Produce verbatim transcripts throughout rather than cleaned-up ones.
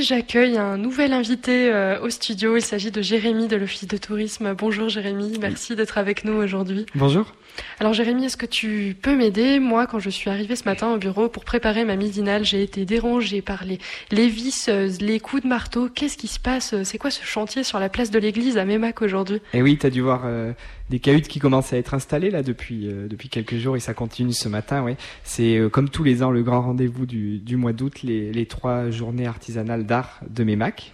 j'accueille un nouvel invité euh, au studio. Il s'agit de Jérémy de l'Office de tourisme. Bonjour Jérémy, merci oui. d'être avec nous aujourd'hui. Bonjour. Alors Jérémy, est-ce que tu peux m'aider? Moi, quand je suis arrivée ce matin au bureau pour préparer ma midinale, j'ai été dérangée par les, les vis, les coups de marteau. Qu'est-ce qui se passe? C'est quoi ce chantier sur la place de l'église à Meymac aujourd'hui? Eh oui, tu as dû voir euh, des cahutes qui commencent à être installées là depuis, euh, depuis quelques jours et ça continue ce matin. Ouais. C'est euh, comme tous les ans le grand rendez-vous du, du mois d'août, les, les trois journées artisanales d'art de Meymac.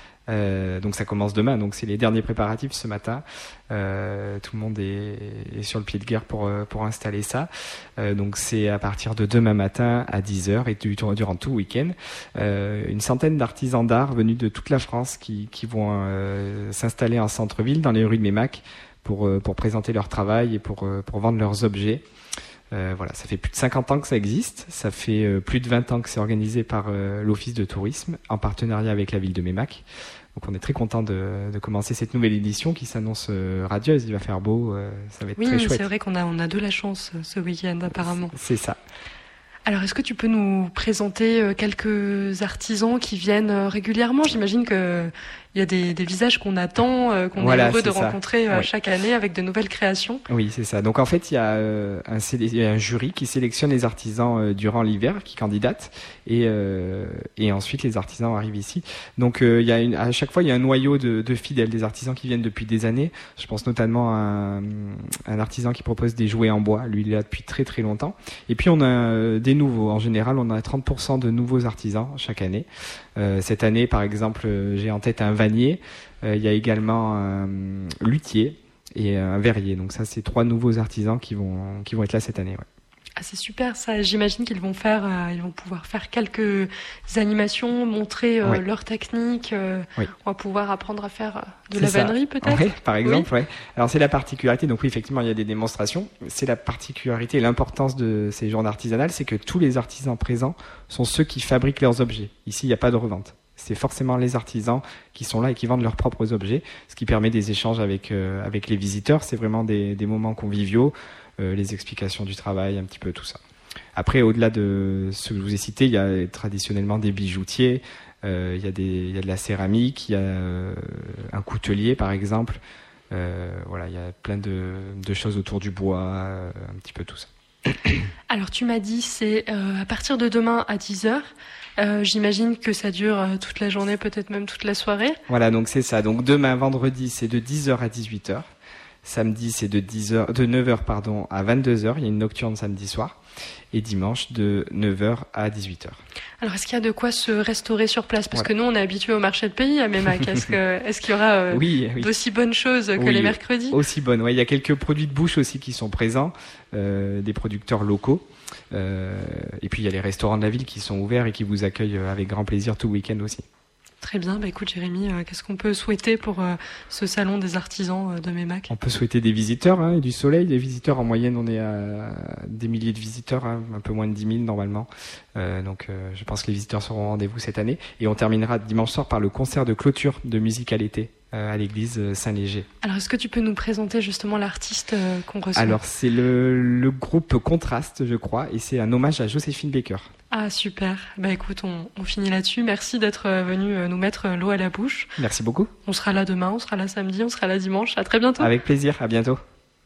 Euh, donc ça commence demain, donc c'est les derniers préparatifs ce matin. Euh, tout le monde est, est sur le pied de guerre pour, pour installer ça. Euh, donc c'est à partir de demain matin à dix heures et du, durant tout le week-end. Euh, une centaine d'artisans d'art venus de toute la France qui, qui vont euh, s'installer en centre-ville, dans les rues de Meymac, pour, pour présenter leur travail et pour, pour vendre leurs objets. Euh, voilà, ça fait plus de cinquante ans que ça existe. Ça fait euh, plus de vingt ans que c'est organisé par euh, l'Office de tourisme en partenariat avec la ville de Meymac. Donc on est très content de, de commencer cette nouvelle édition qui s'annonce euh, radieuse. Il va faire beau, euh, ça va être oui, très chouette. Oui, c'est vrai qu'on a, on a de la chance ce week-end apparemment. C'est ça. Alors, est-ce que tu peux nous présenter quelques artisans qui viennent régulièrement? J'imagine qu'il y a des, des visages qu'on attend, qu'on voilà, est heureux de ça. rencontrer ouais. chaque année avec de nouvelles créations. Oui, c'est ça. Donc en fait, il y a euh, un, il y a un jury qui sélectionne les artisans euh, durant l'hiver, qui candidatent, et, euh, et ensuite les artisans arrivent ici. Donc euh, il y a une, à chaque fois, il y a un noyau de, de fidèles, des artisans qui viennent depuis des années. Je pense notamment à un, un artisan qui propose des jouets en bois. Lui, il est là depuis très très longtemps. Et puis on a euh, des nouveaux. En général, on a trente pour cent de nouveaux artisans chaque année. Euh, cette année, par exemple, j'ai en tête un vannier. Euh, il y a également un luthier et un verrier. Donc ça, c'est trois nouveaux artisans qui vont qui vont être là cette année. Ouais. Ah, c'est super ça. J'imagine qu'ils vont faire, euh, ils vont pouvoir faire quelques animations, montrer euh, ouais. leur technique. Euh, oui. On va pouvoir apprendre à faire de c'est la ça. vannerie peut-être. Ouais, par exemple, oui. ouais. Alors c'est la particularité. Donc oui, effectivement, il y a des démonstrations. C'est la particularité et l'importance de ces journées artisanales, c'est que tous les artisans présents sont ceux qui fabriquent leurs objets. Ici, il n'y a pas de revente. C'est forcément les artisans qui sont là et qui vendent leurs propres objets, ce qui permet des échanges avec euh, avec les visiteurs. C'est vraiment des, des moments conviviaux. Euh, les explications du travail, un petit peu tout ça. Après, au-delà de ce que je vous ai cité, il y a traditionnellement des bijoutiers, euh, il y a des, il y a de la céramique, il y a euh, un coutelier par exemple. Euh, voilà, il y a plein de, de choses autour du bois, euh, un petit peu tout ça. Alors tu m'as dit c'est euh, à partir de demain à dix heures. Euh, j'imagine que ça dure euh, toute la journée, peut-être même toute la soirée. Voilà, donc c'est ça. Donc demain, vendredi, c'est de dix heures à dix-huit heures. Samedi, c'est de dix heures, de neuf heures pardon, à vingt-deux heures. Il y a une nocturne samedi soir. Et dimanche, de neuf heures à dix-huit heures. Alors, est-ce qu'il y a de quoi se restaurer sur place? Parce voilà. que nous, on est habitués au marché de pays à Meymac. Est-ce, que, est-ce qu'il y aura euh, oui, oui. d'aussi bonnes choses que oui, les mercredis? Aussi bonnes, oui. Il y a quelques produits de bouche aussi qui sont présents, euh, des producteurs locaux. Euh, et puis, il y a les restaurants de la ville qui sont ouverts et qui vous accueillent avec grand plaisir tout le week-end aussi. Très bien. Bah, écoute, Jérémy, euh, qu'est-ce qu'on peut souhaiter pour euh, ce salon des artisans euh, de Meymac? On peut souhaiter des visiteurs hein, et du soleil. Les visiteurs, en moyenne, on est à des milliers de visiteurs, hein, un peu moins de dix mille normalement. Euh, donc, euh, je pense que les visiteurs seront au rendez-vous cette année. Et on terminera dimanche soir par le concert de clôture de musique à l'été euh, à l'église Saint-Léger. Alors, est-ce que tu peux nous présenter justement l'artiste euh, qu'on reçoit? Alors, c'est le, le groupe Contraste, je crois, et c'est un hommage à Joséphine Baker. Ah super, bah écoute, on, on finit là-dessus. Merci d'être venu nous mettre l'eau à la bouche. Merci beaucoup. On sera là demain, on sera là samedi, on sera là dimanche. À très bientôt. Avec plaisir, à bientôt.